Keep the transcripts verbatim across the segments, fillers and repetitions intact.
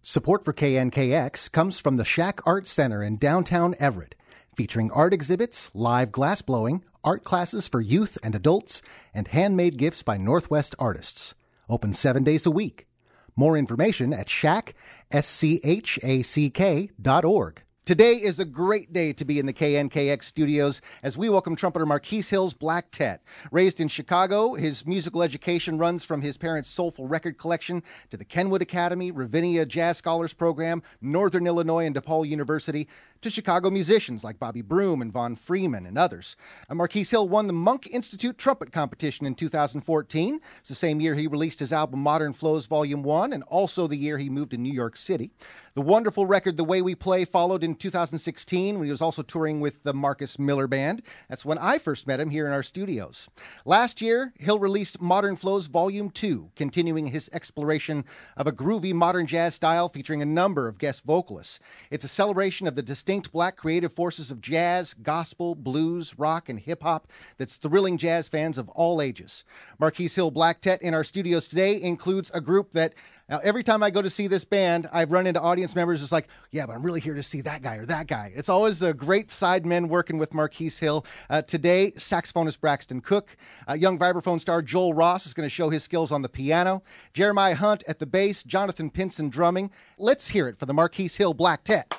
Support for K N K X comes from the Shack Art Center in downtown Everett, featuring art exhibits, live glass blowing, art classes for youth and adults, and handmade gifts by Northwest artists. Open seven days a week. More information at shack, S C H A C K dot org. Today is a great day to be in the K N K X studios as we welcome trumpeter Marquise Hill's Black Tet. Raised in Chicago, his musical education runs from his parents' soulful record collection to the Kenwood Academy, Ravinia Jazz Scholars Program, Northern Illinois and DePaul University, to Chicago musicians like Bobby Broom and Von Freeman and others. Uh, Marquise Hill won the Monk Institute Trumpet Competition in two thousand fourteen. It's the same year he released his album Modern Flows Volume one, and also the year he moved to New York City. The wonderful record The Way We Play followed in two thousand sixteen when he was also touring with the Marcus Miller Band. That's when I first met him here in our studios. Last year, Hill released Modern Flows Volume two, continuing his exploration of a groovy modern jazz style featuring a number of guest vocalists. It's a celebration of the distinct black creative forces of jazz, gospel, blues, rock, and hip-hop that's thrilling jazz fans of all ages. Marquise Hill Black Tet in our studios today includes a group that Now, every time I go to see this band, I've run into audience members that's like, yeah, but I'm really here to see that guy or that guy. It's always a great sidemen working with Marquise Hill. Uh, today, saxophonist Braxton Cook. Uh, young vibraphone star Joel Ross is going to show his skills on the piano. Jeremiah Hunt at the bass. Jonathan Pinson drumming. Let's hear it for the Marquise Hill Black Tet.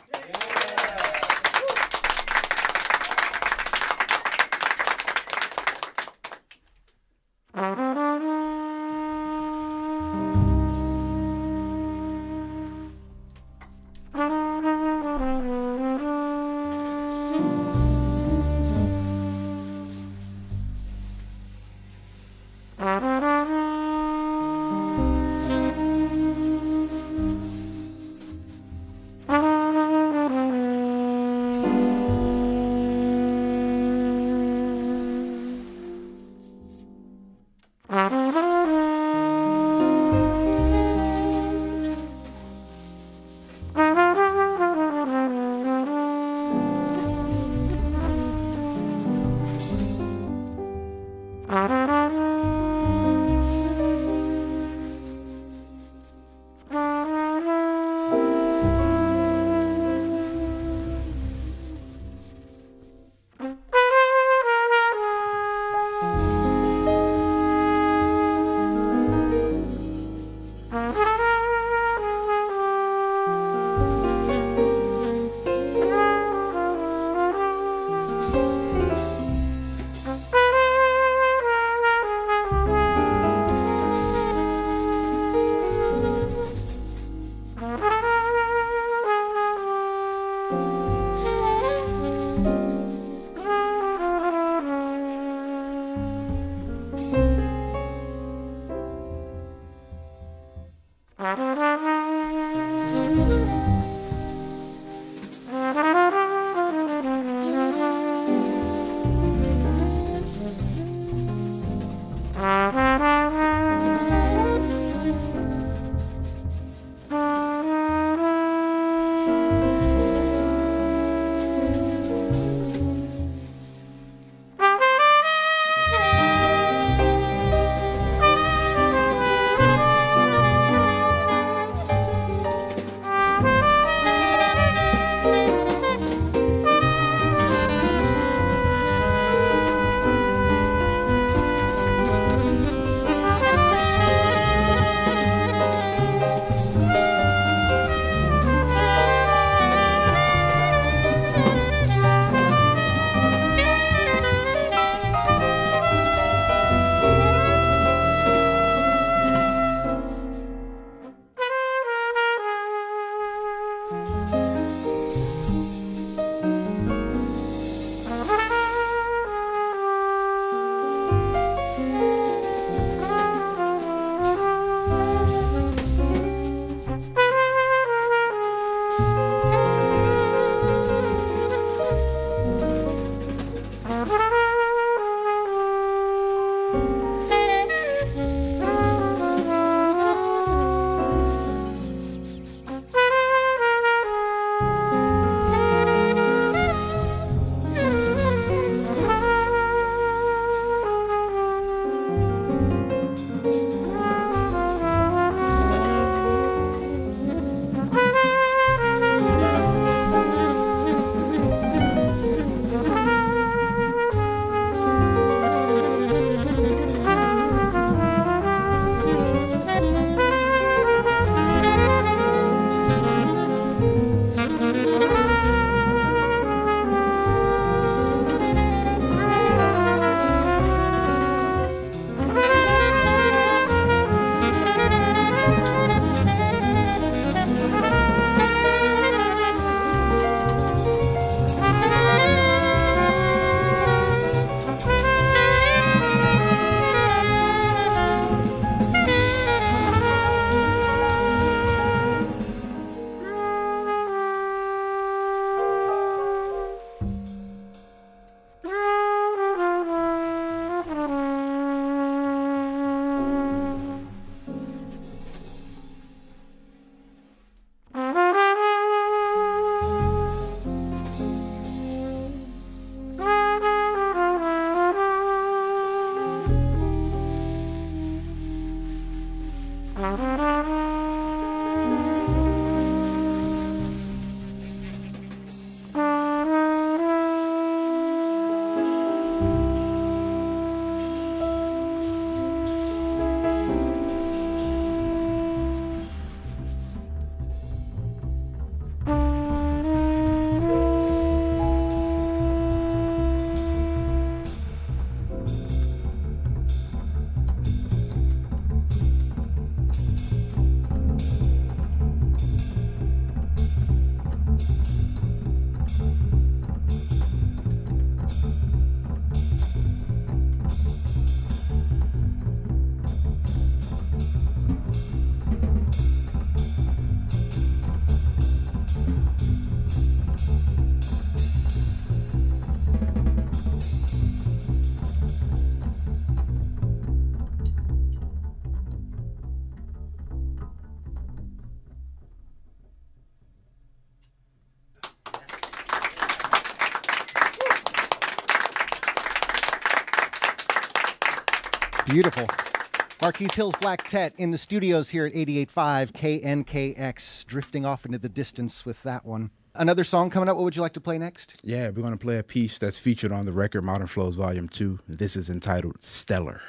Thank you. Beautiful. Marquise Hill's Black Tet in the studios here at eighty-eight point five K N K X, drifting off into the distance with that one. Another song coming up. What would you like to play next? Yeah, we're going to play a piece that's featured on the record Modern Flows Volume two. This is entitled Stellar.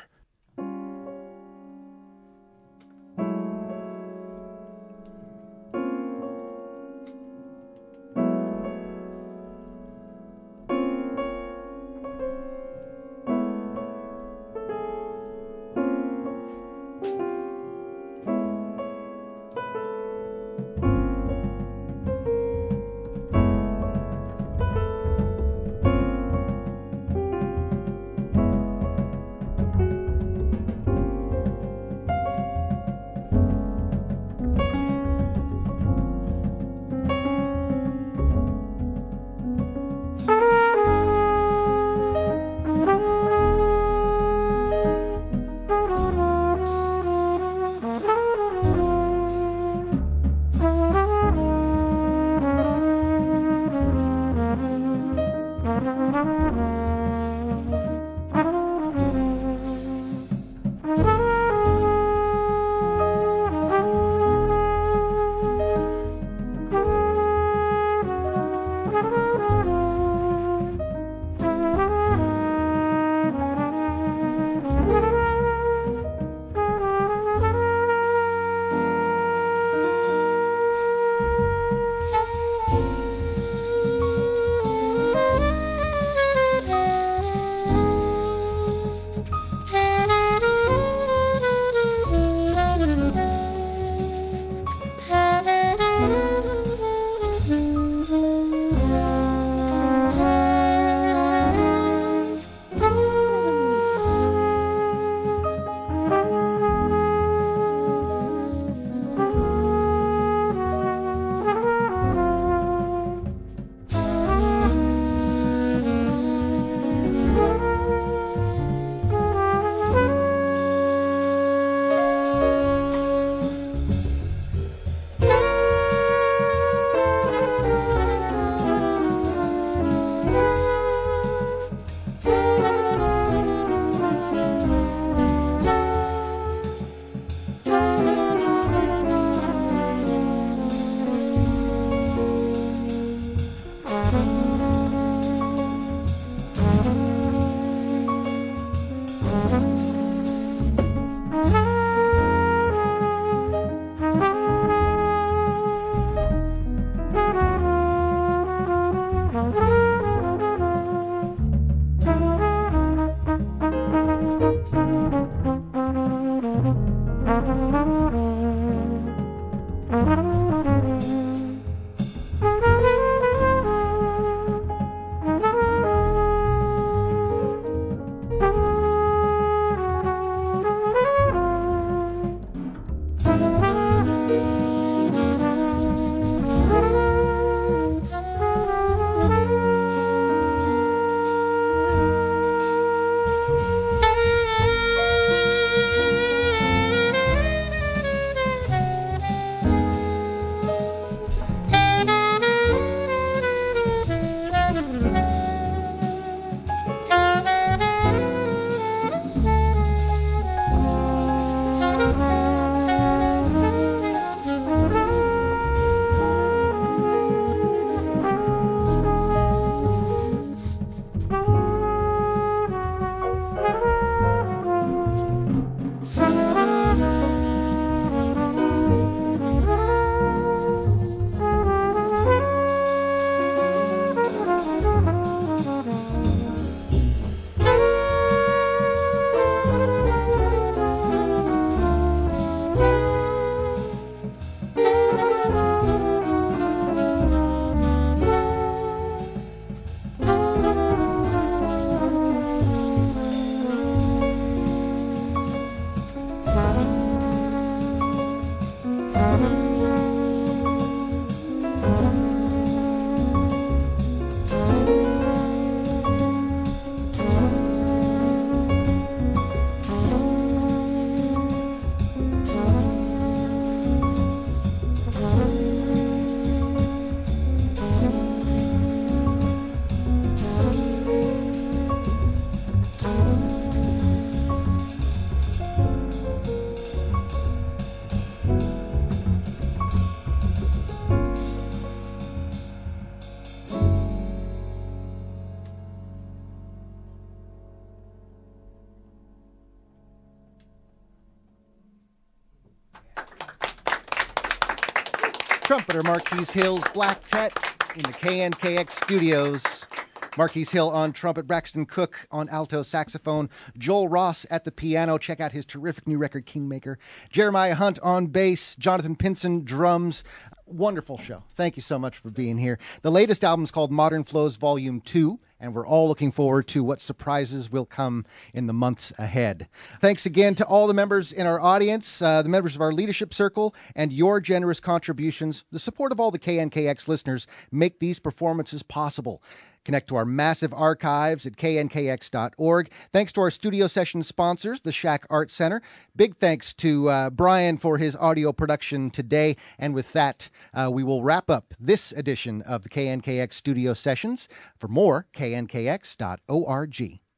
trumpeter Marquise Hill's Black Tet in the K N K X studios. Marquise Hill on trumpet, Braxton Cook on alto saxophone, Joel Ross at the piano. Check out his terrific new record, Kingmaker. Jeremiah Hunt on bass, Jonathan Pinson drums. Wonderful show. Thank you so much for being here. The latest album is called Modern Flows Volume two, and we're all looking forward to what surprises will come in the months ahead. Thanks again to all the members in our audience, uh, the members of our leadership circle, and your generous contributions. The support of all the K N K X listeners make these performances possible. Connect to our massive archives at K N K X dot org. Thanks to our studio session sponsors, the Shack Art Center. Big thanks to uh, Brian for his audio production today. And with that, uh, we will wrap up this edition of the K N K X Studio Sessions. For more, K N K X dot org.